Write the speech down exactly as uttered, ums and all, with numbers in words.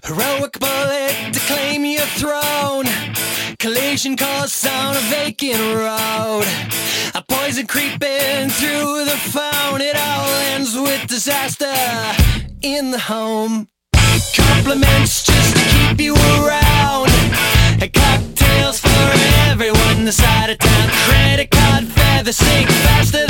Heroic bullet to claim your throne. Collision caused on a vacant road. A poison creeping through the phone. It all ends with disaster in the home. Compliments just to keep you around. Cocktails for everyone. The side of town credit card fare, the sink faster